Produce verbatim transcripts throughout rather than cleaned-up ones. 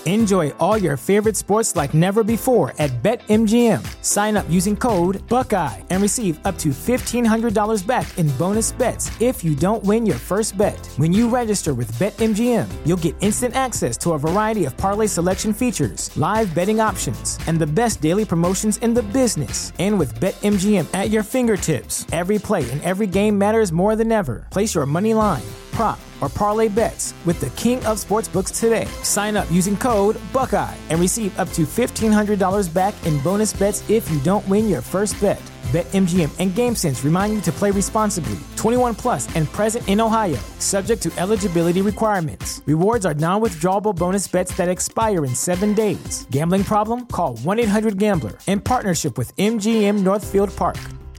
Enjoy all your favorite sports like never before at BetMGM. Sign up using code Buckeye and receive up to fifteen hundred dollars back in bonus bets if you don't win your first bet. When you register with BetMGM, you'll get instant access to a variety of parlay selection features, live betting options, and the best daily promotions in the business. And with BetMGM at your fingertips, every play and every game matters more than ever. Place your money line, prop, or parlay bets with the king of sportsbooks today. Sign up using code Buckeye and receive up to fifteen hundred dollars back in bonus bets if you don't win your first bet. BetMGM and GameSense remind you to play responsibly. twenty-one plus and present in Ohio, subject to eligibility requirements. Rewards are non-withdrawable bonus bets that expire in seven days. Gambling problem? Call one eight hundred gambler in partnership with M G M Northfield Park.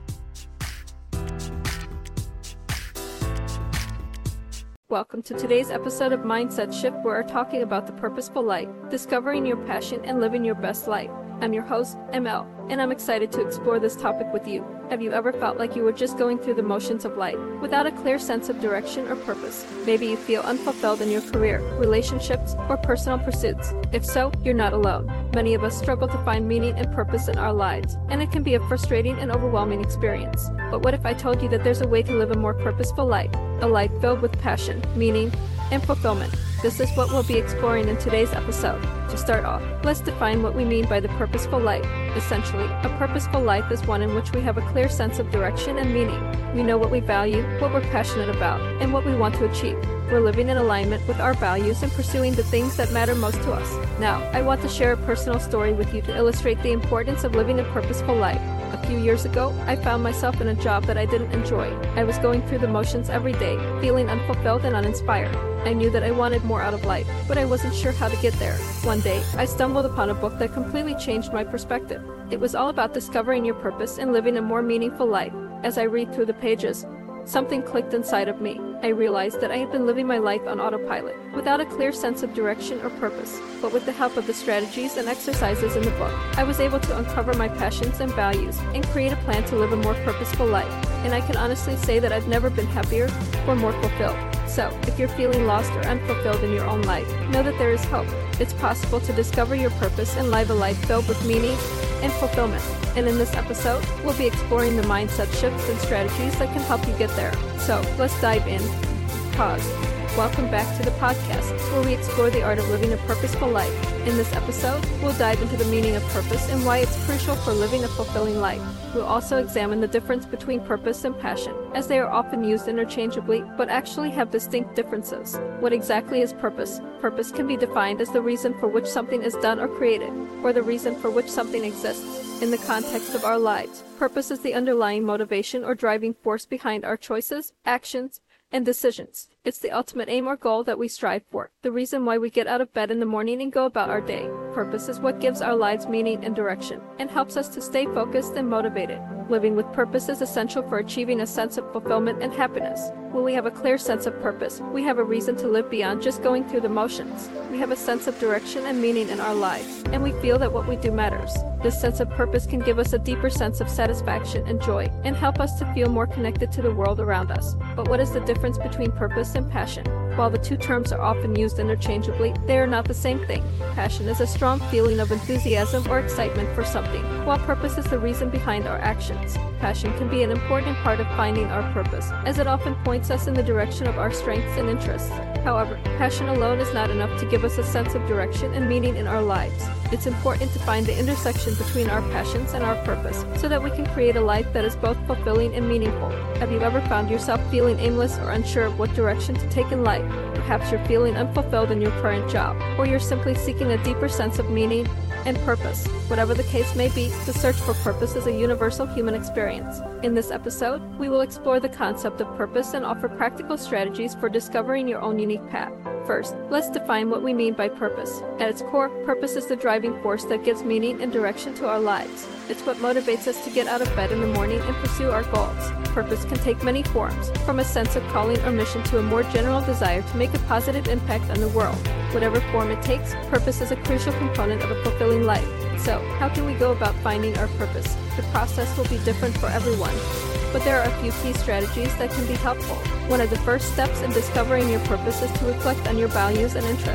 Welcome to today's episode of Mindset Shift, where we're talking about the purposeful life, discovering your passion, and living your best life. I'm your host, M L, and I'm excited to explore this topic with you. Have you ever felt like you were just going through the motions of life without a clear sense of direction or purpose? Maybe you feel unfulfilled in your career, relationships, or personal pursuits. If so, you're not alone. Many of us struggle to find meaning and purpose in our lives, and it can be a frustrating and overwhelming experience. But what if I told you that there's a way to live a more purposeful life, a life filled with passion, meaning, and fulfillment? This is what we'll be exploring in today's episode. To start off, let's define what we mean by the purposeful life. Essentially, a purposeful life is one in which we have a clear sense of direction and meaning. We know what we value, what we're passionate about, and what we want to achieve. We're living in alignment with our values and pursuing the things that matter most to us. Now, I want to share a personal story with you to illustrate the importance of living a purposeful life. A few years ago, I found myself in a job that I didn't enjoy. I was going through the motions every day, feeling unfulfilled and uninspired. I knew that I wanted more out of life, but I wasn't sure how to get there. One day, I stumbled upon a book that completely changed my perspective. It was all about discovering your purpose and living a more meaningful life. As I read through the pages, something clicked inside of me. I realized that I had been living my life on autopilot, without a clear sense of direction or purpose. But with the help of the strategies and exercises in the book, I was able to uncover my passions and values and create a plan to live a more purposeful life. And I can honestly say that I've never been happier or more fulfilled. So, if you're feeling lost or unfulfilled in your own life, know that there is hope. It's possible to discover your purpose and live a life filled with meaning and fulfillment. And in this episode, we'll be exploring the mindset shifts and strategies that can help you get there. So, let's dive in. Pause. Welcome back to the podcast, where we explore the art of living a purposeful life. In this episode, we'll dive into the meaning of purpose and why it's crucial for living a fulfilling life. We'll also examine the difference between purpose and passion, as they are often used interchangeably, but actually have distinct differences. What exactly is purpose? Purpose can be defined as the reason for which something is done or created, or the reason for which something exists in the context of our lives. Purpose is the underlying motivation or driving force behind our choices, actions, and decisions. It's the ultimate aim or goal that we strive for, the reason why we get out of bed in the morning and go about our day. Purpose is what gives our lives meaning and direction, and helps us to stay focused and motivated. Living with purpose is essential for achieving a sense of fulfillment and happiness. When we have a clear sense of purpose, we have a reason to live beyond just going through the motions. We have a sense of direction and meaning in our lives, and we feel that what we do matters. This sense of purpose can give us a deeper sense of satisfaction and joy, and help us to feel more connected to the world around us. But what is the difference between purpose and passion? While the two terms are often used interchangeably, they are not the same thing. Passion is a strong feeling of enthusiasm or excitement for something, while purpose is the reason behind our actions. Passion can be an important part of finding our purpose, as it often points us in the direction of our strengths and interests. However, passion alone is not enough to give us a sense of direction and meaning in our lives. It's important to find the intersection between our passions and our purpose, so that we can create a life that is both fulfilling and meaningful. Have you ever found yourself feeling aimless or unsure of what direction to take in life? Perhaps you're feeling unfulfilled in your current job, or you're simply seeking a deeper sense of meaning and purpose. Whatever the case may be, the search for purpose is a universal human experience. In this episode, we will explore the concept of purpose and offer practical strategies for discovering your own unique path. First, let's define what we mean by purpose. At its core, purpose is the driving force that gives meaning and direction to our lives. It's what motivates us to get out of bed in the morning and pursue our goals. Purpose can take many forms, from a sense of calling or mission to a more general desire to make a positive impact on the world. Whatever form it takes, purpose is a crucial component of a fulfilling life. So, how can we go about finding our purpose? The process will be different for everyone, but there are a few key strategies that can be helpful. One of the first steps in discovering your purpose is to reflect on your values and interests.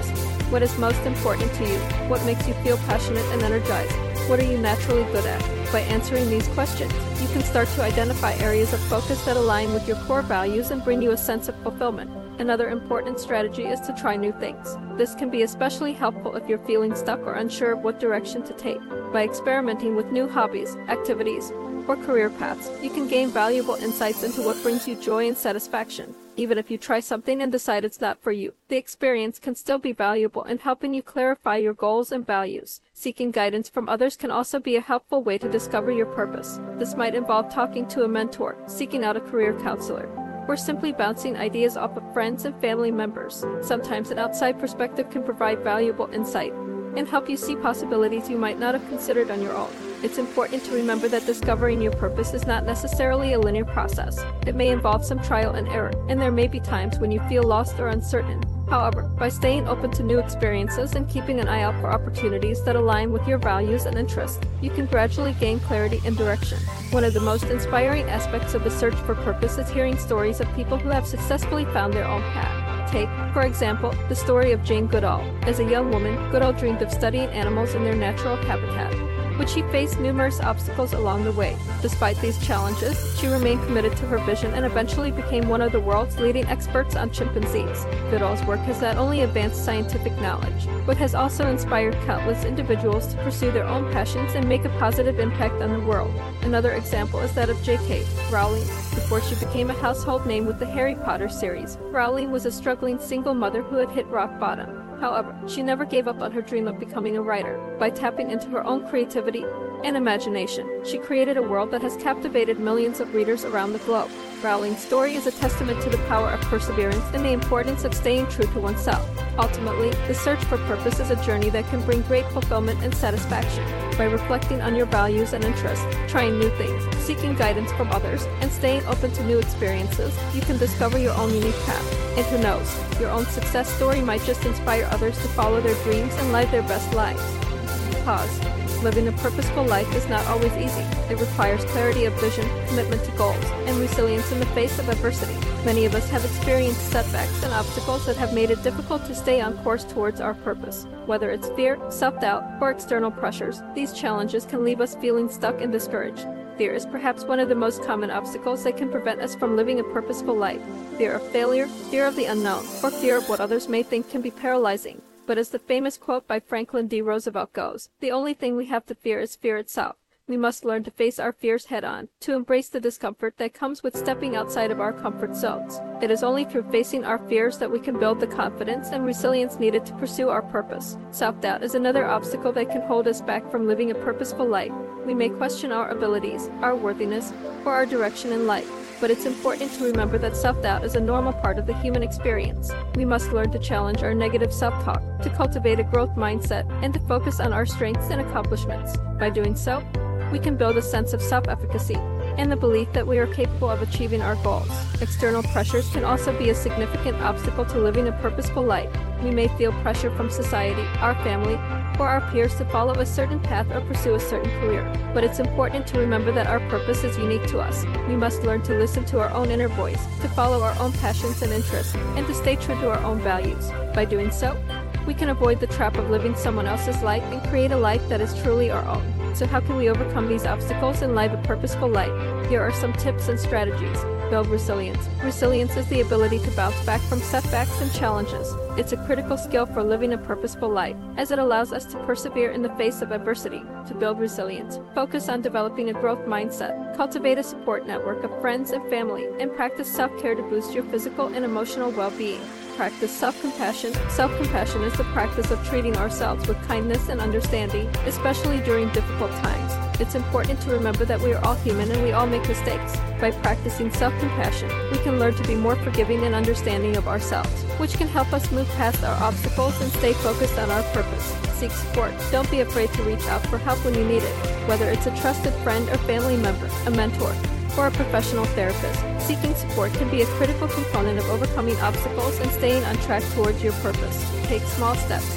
What is most important to you? What makes you feel passionate and energized? What are you naturally good at? By answering these questions, you can start to identify areas of focus that align with your core values and bring you a sense of fulfillment. Another important strategy is to try new things. This can be especially helpful if you're feeling stuck or unsure of what direction to take. By experimenting with new hobbies, activities, or career paths, you can gain valuable insights into what brings you joy and satisfaction. Even if you try something and decide it's not for you, the experience can still be valuable in helping you clarify your goals and values. Seeking guidance from others can also be a helpful way to discover your purpose. This might involve talking to a mentor, seeking out a career counselor, or simply bouncing ideas off of friends and family members. Sometimes an outside perspective can provide valuable insight and help you see possibilities you might not have considered on your own. It's important to remember that discovering your purpose is not necessarily a linear process. It may involve some trial and error, and there may be times when you feel lost or uncertain. However, by staying open to new experiences and keeping an eye out for opportunities that align with your values and interests, you can gradually gain clarity and direction. One of the most inspiring aspects of the search for purpose is hearing stories of people who have successfully found their own path. Take, for example, the story of Jane Goodall. As a young woman, Goodall dreamed of studying animals in their natural habitat, but she faced numerous obstacles along the way. Despite these challenges, she remained committed to her vision and eventually became one of the world's leading experts on chimpanzees. Goodall's work has not only advanced scientific knowledge, but has also inspired countless individuals to pursue their own passions and make a positive impact on the world. Another example is that of J K Rowling. Before she became a household name with the Harry Potter series, Rowling was a struggling single mother who had hit rock bottom. However, she never gave up on her dream of becoming a writer. By tapping into her own creativity and imagination, she created a world that has captivated millions of readers around the globe. Rowling's story is a testament to the power of perseverance and the importance of staying true to oneself. Ultimately, the search for purpose is a journey that can bring great fulfillment and satisfaction. By reflecting on your values and interests, trying new things, seeking guidance from others, and staying open to new experiences, you can discover your own unique path. And who knows, your own success story might just inspire others to follow their dreams and live their best lives. Pause. Living a purposeful life is not always easy. It requires clarity of vision, commitment to goals, and resilience in the face of adversity. Many of us have experienced setbacks and obstacles that have made it difficult to stay on course towards our purpose. Whether it's fear, self-doubt, or external pressures, these challenges can leave us feeling stuck and discouraged. Fear is perhaps one of the most common obstacles that can prevent us from living a purposeful life. Fear of failure, fear of the unknown, or fear of what others may think can be paralyzing. But as the famous quote by Franklin D. Roosevelt goes, the only thing we have to fear is fear itself. We must learn to face our fears head-on, to embrace the discomfort that comes with stepping outside of our comfort zones. It is only through facing our fears that we can build the confidence and resilience needed to pursue our purpose. Self-doubt is another obstacle that can hold us back from living a purposeful life. We may question our abilities, our worthiness, or our direction in life. But it's important to remember that self-doubt is a normal part of the human experience. We must learn to challenge our negative self-talk, to cultivate a growth mindset, and to focus on our strengths and accomplishments. By doing so, we can build a sense of self-efficacy and the belief that we are capable of achieving our goals. External pressures can also be a significant obstacle to living a purposeful life. We may feel pressure from society, our family, or our peers to follow a certain path or pursue a certain career. But it's important to remember that our purpose is unique to us. We must learn to listen to our own inner voice, to follow our own passions and interests, and to stay true to our own values. By doing so, we can avoid the trap of living someone else's life and create a life that is truly our own. So how can we overcome these obstacles and live a purposeful life? Here are some tips and strategies. Build resilience. Resilience is the ability to bounce back from setbacks and challenges. It's a critical skill for living a purposeful life, as it allows us to persevere in the face of adversity. To build resilience, focus on developing a growth mindset, cultivate a support network of friends and family, and practice self-care to boost your physical and emotional well-being. Practice self-compassion. Self-compassion is the practice of treating ourselves with kindness and understanding, especially during difficult times. It's important to remember that we are all human and we all make mistakes. By practicing self-compassion, we can learn to be more forgiving and understanding of ourselves, which can help us move past our obstacles and stay focused on our purpose. Seek support. Don't be afraid to reach out for help when you need it, whether it's a trusted friend or family member, a mentor, or a professional therapist. Seeking support can be a critical component of overcoming obstacles and staying on track towards your purpose. Take small steps.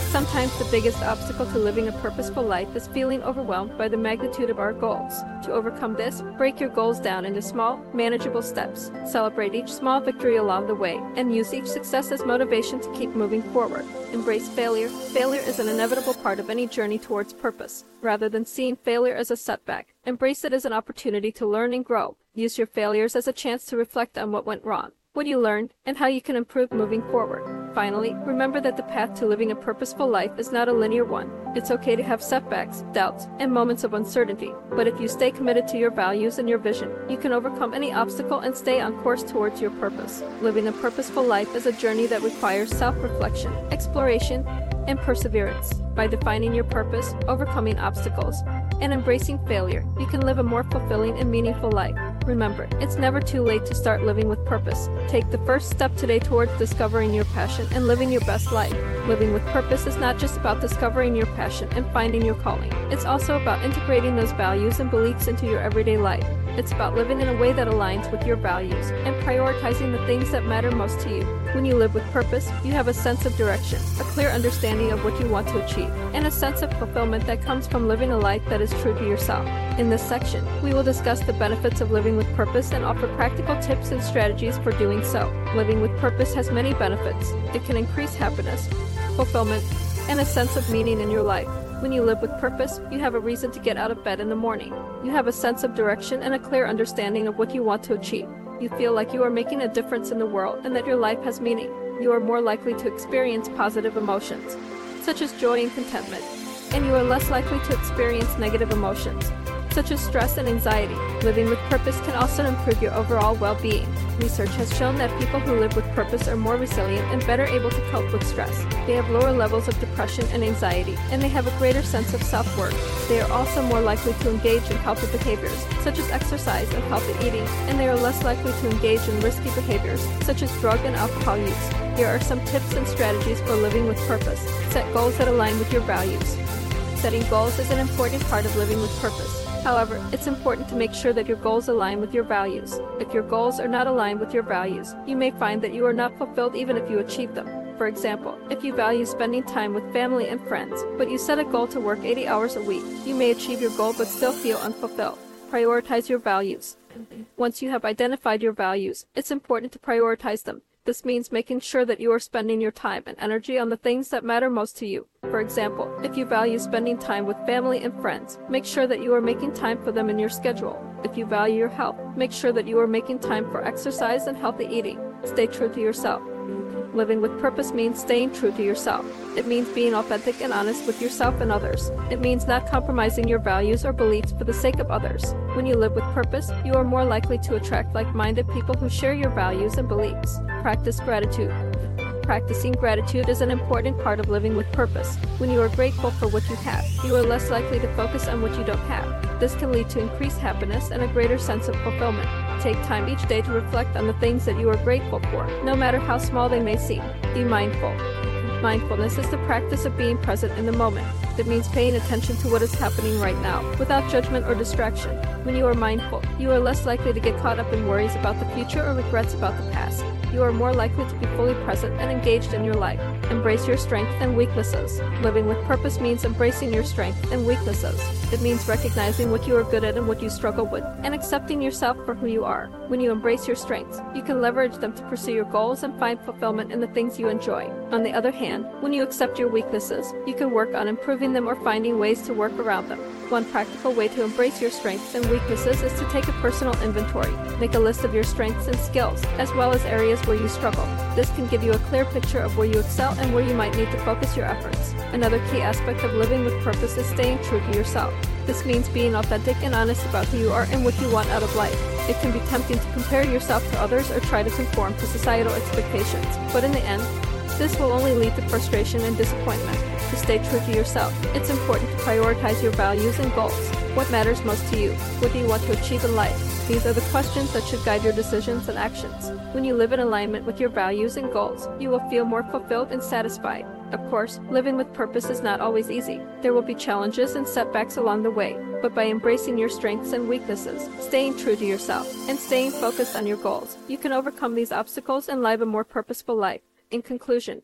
Sometimes the biggest obstacle to living a purposeful life is feeling overwhelmed by the magnitude of our goals. To overcome this, break your goals down into small, manageable steps. Celebrate each small victory along the way, and use each success as motivation to keep moving forward. Embrace failure. Failure is an inevitable part of any journey towards purpose. Rather than seeing failure as a setback, embrace it as an opportunity to learn and grow. Use your failures as a chance to reflect on what went wrong, what you learned, and how you can improve moving forward. Finally, remember that the path to living a purposeful life is not a linear one. It's okay to have setbacks, doubts, and moments of uncertainty, but if you stay committed to your values and your vision, you can overcome any obstacle and stay on course towards your purpose. Living a purposeful life is a journey that requires self-reflection, exploration, and perseverance. By defining your purpose, overcoming obstacles, and embracing failure, you can live a more fulfilling and meaningful life. Remember, it's never too late to start living with purpose. Take the first step today towards discovering your passion and living your best life. Living with purpose is not just about discovering your passion and finding your calling. It's also about integrating those values and beliefs into your everyday life. It's about living in a way that aligns with your values and prioritizing the things that matter most to you. When you live with purpose, you have a sense of direction, a clear understanding of what you want to achieve, and a sense of fulfillment that comes from living a life that is true to yourself. In this section, we will discuss the benefits of living with purpose and offer practical tips and strategies for doing so. Living with purpose has many benefits. It can increase happiness, fulfillment, and a sense of meaning in your life. When you live with purpose, you have a reason to get out of bed in the morning. You have a sense of direction and a clear understanding of what you want to achieve. You feel like you are making a difference in the world and that your life has meaning. You are more likely to experience positive emotions, such as joy and contentment, and you are less likely to experience negative emotions, such as stress and anxiety. Living with purpose can also improve your overall well-being. Research has shown that people who live with purpose are more resilient and better able to cope with stress. They have lower levels of depression and anxiety, and they have a greater sense of self-worth. They are also more likely to engage in healthy behaviors, such as exercise and healthy eating, and they are less likely to engage in risky behaviors, such as drug and alcohol use. Here are some tips and strategies for living with purpose. Set goals that align with your values. Setting goals is an important part of living with purpose. However, it's important to make sure that your goals align with your values. If your goals are not aligned with your values, you may find that you are not fulfilled even if you achieve them. For example, if you value spending time with family and friends, but you set a goal to work eighty hours a week, you may achieve your goal but still feel unfulfilled. Prioritize your values. Once you have identified your values, it's important to prioritize them. This means making sure that you are spending your time and energy on the things that matter most to you. For example, if you value spending time with family and friends, make sure that you are making time for them in your schedule. If you value your health, make sure that you are making time for exercise and healthy eating. Stay true to yourself. Living with purpose means staying true to yourself. It means being authentic and honest with yourself and others. It means not compromising your values or beliefs for the sake of others. When you live with purpose, you are more likely to attract like-minded people who share your values and beliefs. Practice gratitude. Practicing gratitude is an important part of living with purpose. When you are grateful for what you have, you are less likely to focus on what you don't have. This can lead to increased happiness and a greater sense of fulfillment. Take time each day to reflect on the things that you are grateful for, no matter how small they may seem. Be mindful. Mindfulness is the practice of being present in the moment. It means paying attention to what is happening right now, without judgment or distraction. When you are mindful, you are less likely to get caught up in worries about the future or regrets about the past. You are more likely to be fully present and engaged in your life. Embrace your strengths and weaknesses. Living with purpose means embracing your strengths and weaknesses. It means recognizing what you are good at and what you struggle with, and accepting yourself for who you are. When you embrace your strengths, you can leverage them to pursue your goals and find fulfillment in the things you enjoy. On the other hand, when you accept your weaknesses, you can work on improving them or finding ways to work around them. One practical way to embrace your strengths and weaknesses is to take a personal inventory. Make a list of your strengths and skills, as well as areas where you struggle. This can give you a clear picture of where you excel and where you might need to focus your efforts. Another key aspect of living with purpose is staying true to yourself. This means being authentic and honest about who you are and what you want out of life. It can be tempting to compare yourself to others or try to conform to societal expectations, but in the end, this will only lead to frustration and disappointment. To stay true to yourself, it's important to prioritize your values and goals. What matters most to you? What do you want to achieve in life? These are the questions that should guide your decisions and actions. When you live in alignment with your values and goals, you will feel more fulfilled and satisfied. Of course, living with purpose is not always easy. There will be challenges and setbacks along the way, but by embracing your strengths and weaknesses, staying true to yourself, and staying focused on your goals, you can overcome these obstacles and live a more purposeful life. In conclusion,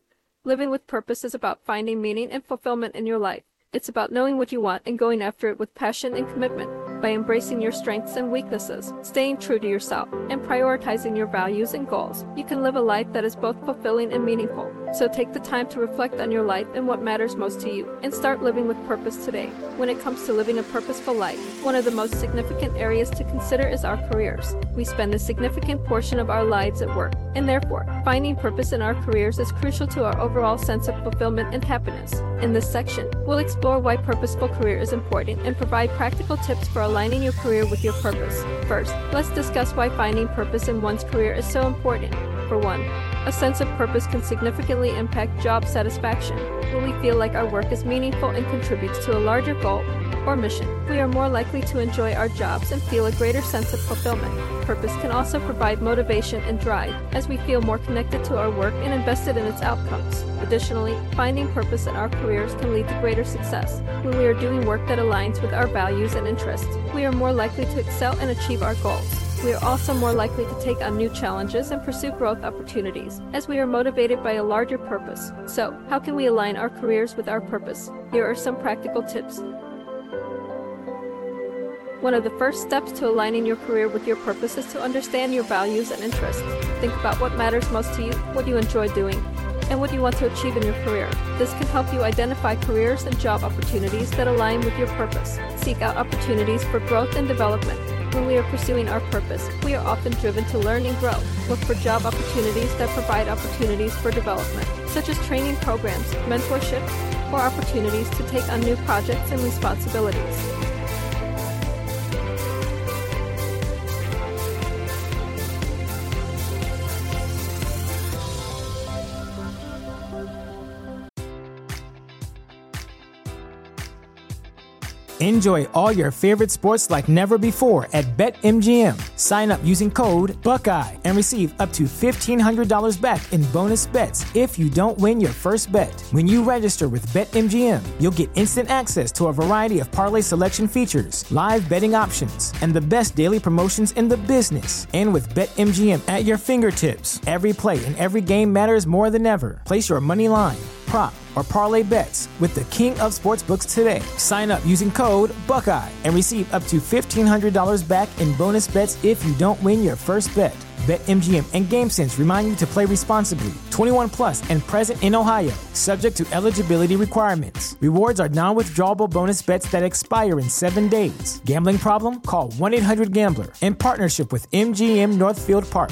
Living with purpose is about finding meaning and fulfillment in your life. It's about knowing what you want and going after it with passion and commitment. By embracing your strengths and weaknesses, staying true to yourself, and prioritizing your values and goals, you can live a life that is both fulfilling and meaningful. So take the time to reflect on your life and what matters most to you, and start living with purpose today. When it comes to living a purposeful life, one of the most significant areas to consider is our careers. We spend a significant portion of our lives at work, and therefore, finding purpose in our careers is crucial to our overall sense of fulfillment and happiness. In this section, we'll explore why purposeful career is important and provide practical tips for aligning your career with your purpose. First, let's discuss why finding purpose in one's career is so important. For one, a sense of purpose can significantly impact job satisfaction. When we feel like our work is meaningful and contributes to a larger goal or mission, we are more likely to enjoy our jobs and feel a greater sense of fulfillment. Purpose can also provide motivation and drive, as we feel more connected to our work and invested in its outcomes. Additionally, finding purpose in our careers can lead to greater success. When we are doing work that aligns with our values and interests, we are more likely to excel and achieve our goals. We are also more likely to take on new challenges and pursue growth opportunities, as we are motivated by a larger purpose. So, how can we align our careers with our purpose? Here are some practical tips. One of the first steps to aligning your career with your purpose is to understand your values and interests. Think about what matters most to you, what you enjoy doing, and what you want to achieve in your career. This can help you identify careers and job opportunities that align with your purpose. Seek out opportunities for growth and development. When we are pursuing our purpose, we are often driven to learn and grow. Look for job opportunities that provide opportunities for development, such as training programs, mentorship, or opportunities to take on new projects and responsibilities. Enjoy all your favorite sports like never before at BetMGM. Sign up using code Buckeye and receive up to fifteen hundred dollars back in bonus bets if you don't win your first bet. When you register with BetMGM, you'll get instant access to a variety of parlay selection features, live betting options, and the best daily promotions in the business. And with BetMGM at your fingertips, every play and every game matters more than ever. Place your money line, prop, or parlay bets with the king of sportsbooks today. Sign up using code Buckeye and receive up to fifteen hundred dollars back in bonus bets if you don't win your first bet. BetMGM and GameSense remind you to play responsibly. twenty-one plus and present in Ohio, subject to eligibility requirements. Rewards are non-withdrawable bonus bets that expire in seven days. Gambling problem? Call one eight hundred gambler in partnership with M G M Northfield Park.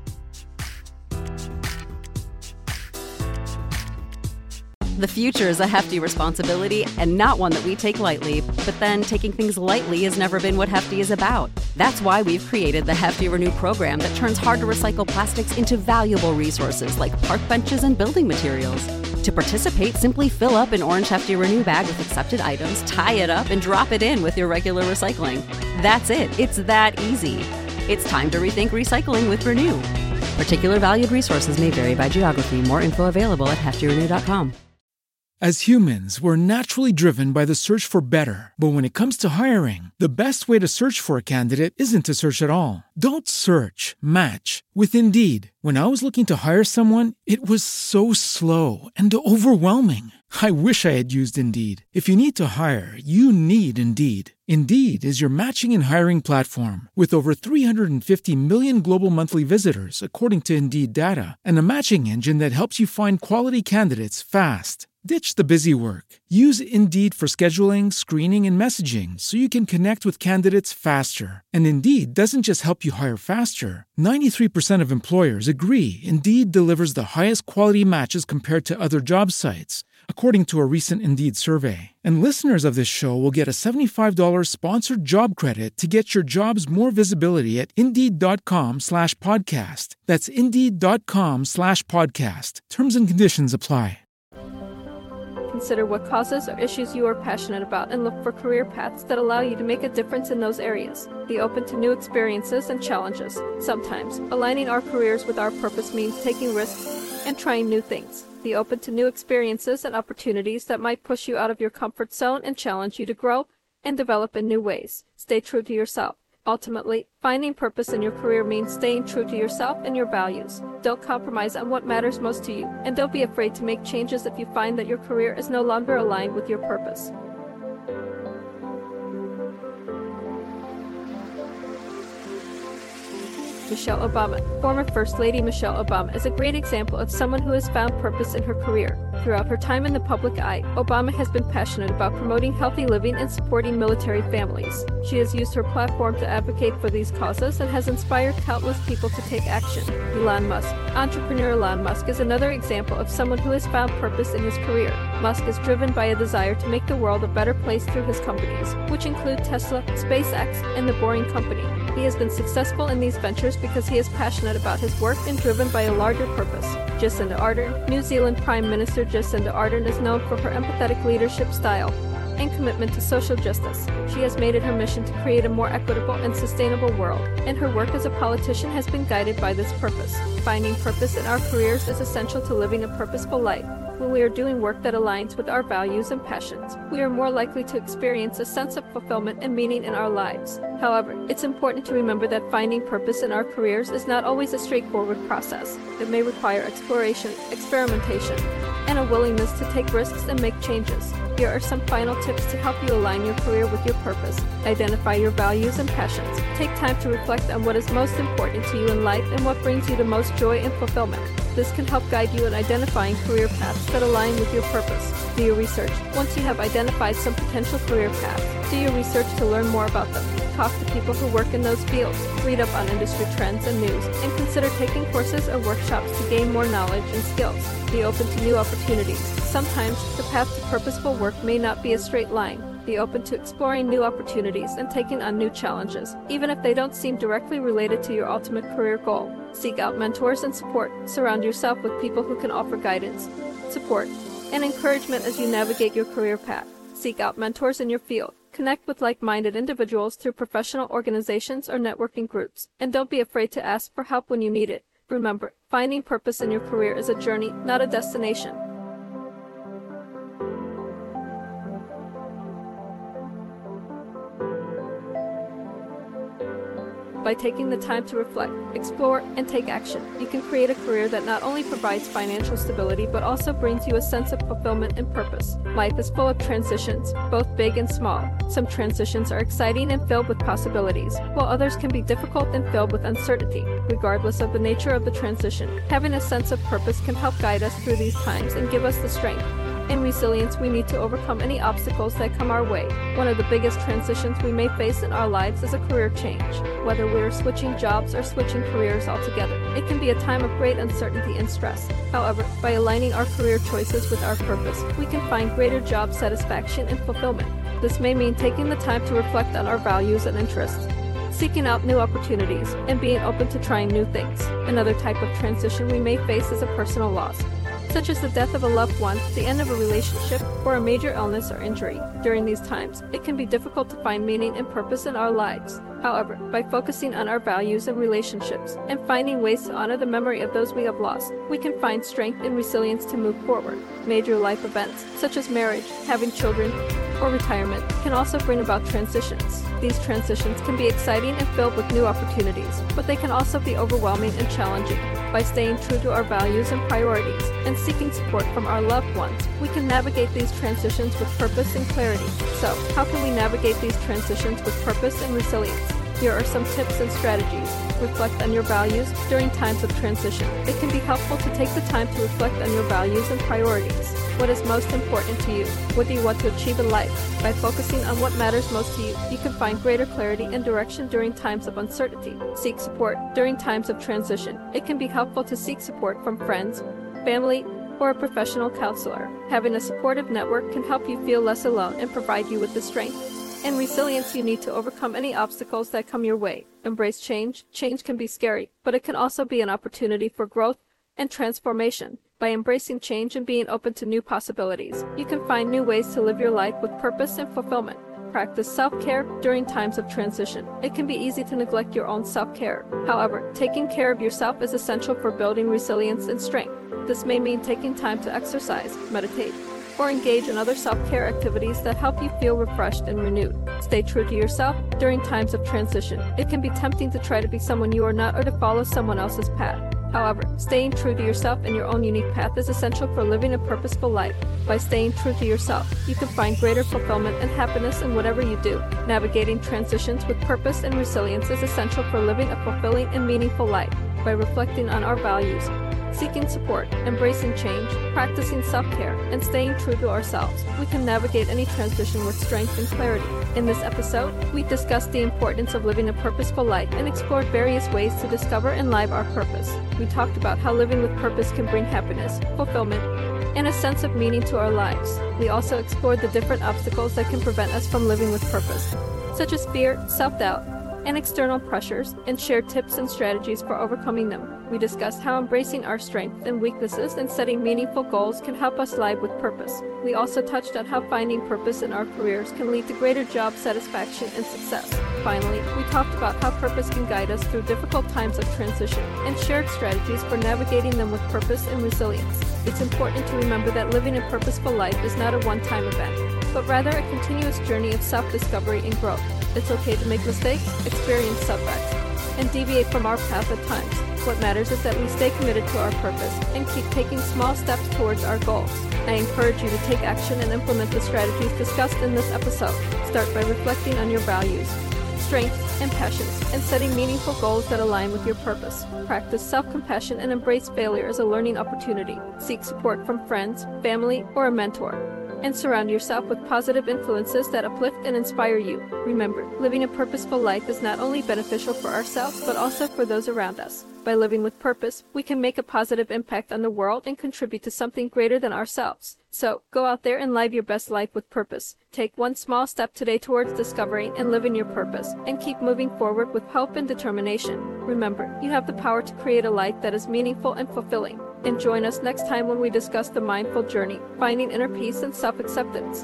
The future is a hefty responsibility and not one that we take lightly. But then taking things lightly has never been what Hefty is about. That's why we've created the Hefty Renew program that turns hard-to-recycle plastics into valuable resources like park benches and building materials. To participate, simply fill up an orange Hefty Renew bag with accepted items, tie it up, and drop it in with your regular recycling. That's it. It's that easy. It's time to rethink recycling with Renew. Particular valued resources may vary by geography. More info available at hefty renew dot com. As humans, we're naturally driven by the search for better. But when it comes to hiring, the best way to search for a candidate isn't to search at all. Don't search, match with Indeed. When I was looking to hire someone, it was so slow and overwhelming. I wish I had used Indeed. If you need to hire, you need Indeed. Indeed is your matching and hiring platform with over three hundred fifty million global monthly visitors, according to Indeed data, and a matching engine that helps you find quality candidates fast. Ditch the busy work. Use Indeed for scheduling, screening, and messaging so you can connect with candidates faster. And Indeed doesn't just help you hire faster. ninety-three percent of employers agree Indeed delivers the highest quality matches compared to other job sites, according to a recent Indeed survey. And listeners of this show will get a seventy-five dollars sponsored job credit to get your jobs more visibility at Indeed.com slash podcast. That's Indeed.com slash podcast. Terms and conditions apply. Consider what causes or issues you are passionate about and look for career paths that allow you to make a difference in those areas. Be open to new experiences and challenges. Sometimes, aligning our careers with our purpose means taking risks and trying new things. Be open to new experiences and opportunities that might push you out of your comfort zone and challenge you to grow and develop in new ways. Stay true to yourself. Ultimately, finding purpose in your career means staying true to yourself and your values. Don't compromise on what matters most to you, and don't be afraid to make changes if you find that your career is no longer aligned with your purpose. Michelle Obama. Former First Lady Michelle Obama is a great example of someone who has found purpose in her career. Throughout her time in the public eye, Obama has been passionate about promoting healthy living and supporting military families. She has used her platform to advocate for these causes and has inspired countless people to take action. Elon Musk. Entrepreneur Elon Musk is another example of someone who has found purpose in his career. Musk is driven by a desire to make the world a better place through his companies, which include Tesla, SpaceX, and The Boring Company. He has been successful in these ventures because he is passionate about his work and driven by a larger purpose. Jacinda Ardern. New Zealand Prime Minister Jacinda Ardern is known for her empathetic leadership style and commitment to social justice. She has made it her mission to create a more equitable and sustainable world, and her work as a politician has been guided by this purpose. Finding purpose in our careers is essential to living a purposeful life. When we are doing work that aligns with our values and passions, we are more likely to experience a sense of fulfillment and meaning in our lives. However, it's important to remember that finding purpose in our careers is not always a straightforward process. It may require exploration, experimentation, and a willingness to take risks and make changes. Here are some final tips to help you align your career with your purpose. Identify your values and passions. Take time to reflect on what is most important to you in life and what brings you the most joy and fulfillment. This can help guide you in identifying career paths that align with your purpose. Do your research. Once you have identified some potential career paths, do your research to learn more about them. Talk to people who work in those fields. Read up on industry trends and news, and consider taking courses or workshops to gain more knowledge and skills. Be open to new opportunities. Sometimes, the path to purposeful work may not be a straight line. Be open to exploring new opportunities and taking on new challenges, even if they don't seem directly related to your ultimate career goal. Seek out mentors and support. Surround yourself with people who can offer guidance, support, and encouragement as you navigate your career path. Seek out mentors in your field. Connect with like-minded individuals through professional organizations or networking groups, and don't be afraid to ask for help when you need it. Remember, finding purpose in your career is a journey, not a destination. By taking the time to reflect, explore, and take action, you can create a career that not only provides financial stability but also brings you a sense of fulfillment and purpose. Life is full of transitions, both big and small. Some transitions are exciting and filled with possibilities, while others can be difficult and filled with uncertainty. Regardless of the nature of the transition, having a sense of purpose can help guide us through these times and give us the strength and resilience we need to overcome any obstacles that come our way. One of the biggest transitions we may face in our lives is a career change. Whether we're switching jobs or switching careers altogether, it can be a time of great uncertainty and stress. However, by aligning our career choices with our purpose, we can find greater job satisfaction and fulfillment. This may mean taking the time to reflect on our values and interests, seeking out new opportunities, and being open to trying new things. Another type of transition we may face is a personal loss, such as the death of a loved one, the end of a relationship, or a major illness or injury. During these times, it can be difficult to find meaning and purpose in our lives. However, by focusing on our values and relationships and finding ways to honor the memory of those we have lost, we can find strength and resilience to move forward. Major life events, such as marriage, having children, or retirement, can also bring about transitions. These transitions can be exciting and filled with new opportunities, but they can also be overwhelming and challenging. By staying true to our values and priorities and seeking support from our loved ones, we can navigate these transitions with purpose and clarity. So, how can we navigate these transitions with purpose and resilience? Here are some tips and strategies. Reflect on your values during times of transition. It can be helpful to take the time to reflect on your values and priorities. What is most important to you? What do you want to achieve in life? By focusing on what matters most to you, you can find greater clarity and direction during times of uncertainty. Seek support during times of transition. It can be helpful to seek support from friends, family, or a professional counselor. Having a supportive network can help you feel less alone and provide you with the strength and resilience you need to overcome any obstacles that come your way. Embrace change. Change can be scary, but it can also be an opportunity for growth and transformation. By embracing change and being open to new possibilities, you can find new ways to live your life with purpose and fulfillment. Practice self-care during times of transition. It can be easy to neglect your own self-care. However, taking care of yourself is essential for building resilience and strength. This may mean taking time to exercise, meditate, or engage in other self-care activities that help you feel refreshed and renewed. Stay true to yourself During times of transition, it can be tempting to try to be someone you are not or to follow someone else's path. However, staying true to yourself and your own unique path is essential for living a purposeful life. By staying true to yourself, you can find greater fulfillment and happiness in whatever you do. Navigating transitions with purpose and resilience is essential for living a fulfilling and meaningful life. By reflecting on our values, seeking support, embracing change, practicing self-care, and staying true to ourselves, we can navigate any transition with strength and clarity. In this episode, we discussed the importance of living a purposeful life and explored various ways to discover and live our purpose. We talked about how living with purpose can bring happiness, fulfillment, and a sense of meaning to our lives. We also explored the different obstacles that can prevent us from living with purpose, such as fear, self-doubt, and external pressures, and shared tips and strategies for overcoming them. We discussed how embracing our strengths and weaknesses and setting meaningful goals can help us live with purpose. We also touched on how finding purpose in our careers can lead to greater job satisfaction and success. Finally, we talked about how purpose can guide us through difficult times of transition and shared strategies for navigating them with purpose and resilience. It's important to remember that living a purposeful life is not a one-time event, but rather a continuous journey of self-discovery and growth. It's okay to make mistakes, experience setbacks, and deviate from our path at times. What matters is that we stay committed to our purpose and keep taking small steps towards our goals. I encourage you to take action and implement the strategies discussed in this episode. Start by reflecting on your values, strengths, and passions, and setting meaningful goals that align with your purpose. Practice self-compassion and embrace failure as a learning opportunity. Seek support from friends, family, or a mentor, and surround yourself with positive influences that uplift and inspire you. Remember, living a purposeful life is not only beneficial for ourselves, but also for those around us. By living with purpose, we can make a positive impact on the world and contribute to something greater than ourselves. So, go out there and live your best life with purpose. Take one small step today towards discovering and living your purpose, and keep moving forward with hope and determination. Remember, you have the power to create a life that is meaningful and fulfilling. And join us next time when we discuss the mindful journey, finding inner peace and self-acceptance.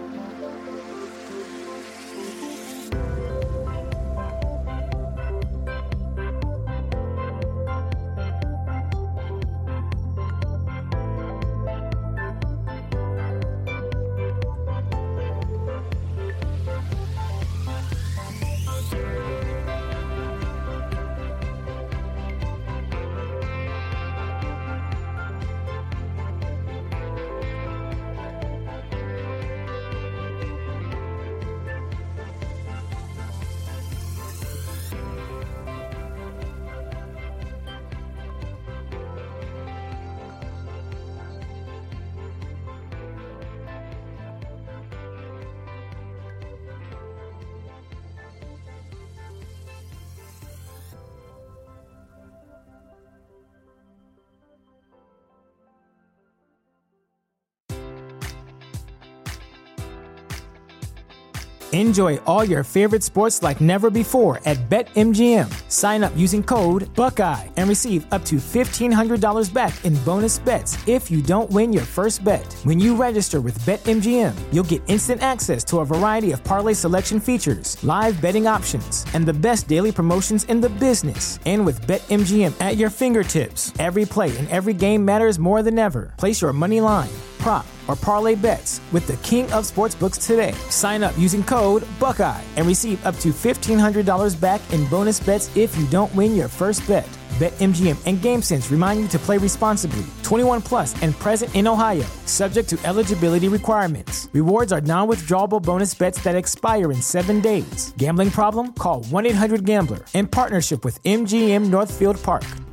Enjoy all your favorite sports like never before at BetMGM. Sign up using code Buckeye and receive up to fifteen hundred dollars back in bonus bets if you don't win your first bet. When you register with BetMGM, you'll get instant access to a variety of parlay selection features, live betting options, and the best daily promotions in the business. And with BetMGM at your fingertips, every play and every game matters more than ever. Place your money line, prop, or parlay bets with the king of sportsbooks today. Sign up using code Buckeye and receive up to fifteen hundred dollars back in bonus bets if you don't win your first bet. BetMGM and GameSense remind you to play responsibly. twenty-one plus and present in Ohio, subject to eligibility requirements. Rewards are non-withdrawable bonus bets that expire in seven days. Gambling problem? Call one eight hundred gambler in partnership with M G M Northfield Park.